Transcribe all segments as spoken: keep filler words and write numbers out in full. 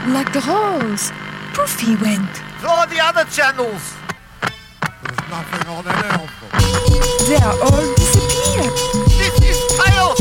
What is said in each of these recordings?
Like the rose. Poof he went. So are the other channels. There's nothing on any of them. They are all disappeared. This is chaos.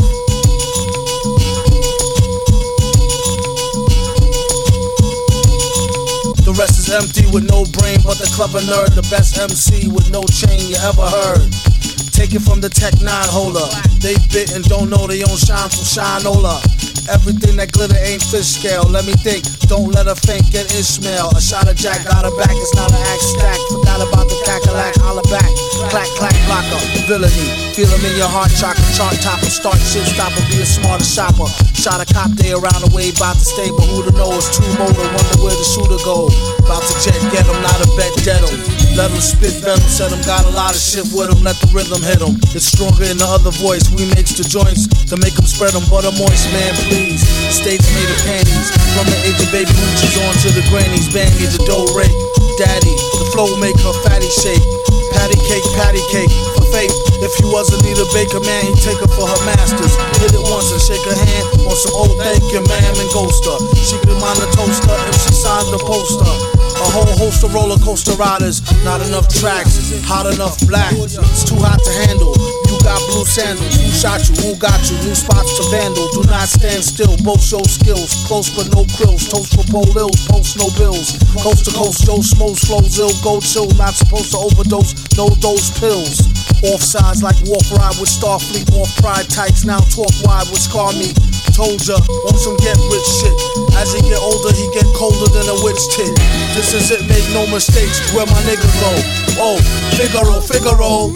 The rest is empty with no brain, but the clever nerd, the best M C with no chain you ever heard. Take it from the Tech nine holder. They bit and don't know they own shine from Shinola. Everything that glitter ain't fish scale. Let me think, don't let her think, get Ishmael. A shot of Jack, got her back, it's not an axe stack. Forgot about the cackalack, holla back. Clack, clack, blocker, villainy. Feel him in your heart, chakra, chart topper. Start shit, stopper, be a smarter shopper. Shot a cop day around the way, about to stay, but who to know it's two motor, wonder where the shooter go. About to jet, get him, not a bet, dead him. Let him spit venom, said him, got a lot of shit with him, let the rhythm hit him. It's stronger in the other voice, we mix the joints to make him spread them, butter moist, man, please. States made of panties, from the age of baby hoochies on to the grannies, bang is a dough rake. Daddy, the flow make her fatty shake. Patty cake, patty cake, for faith. If you wasn't need a baker, man, he'd take her for her masters. Hit it once and shake her hand on some old thank you, ma'am, and ghost her. She could mind the toaster if she signed the poster. A whole host of roller coaster riders, not enough tracks, hot enough black. It's too hot to handle. You got blue sandals, who shot you, who got you? New spots to vandal, do not stand still, both show skills. Close but no krills, toast for pole ills, post no bills. Coast to coast, Joe smokes, flows ill, go chill. Not supposed to overdose, no dose pills. Off sides like walk ride with Starfleet, off pride tights, now talk wide with Scar meat. Told ya, want some get rich shit. As he get older, he get colder than a witch tit. This is it, make no mistakes, where my nigga go. Oh, Figaro, Figaro.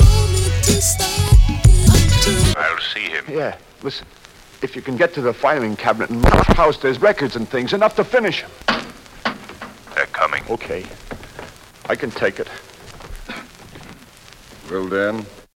I'll see him. Yeah, listen. If you can get to the filing cabinet in Mark's house, there's records and things, enough to finish him. They're coming. Okay. I can take it. Well, Dan,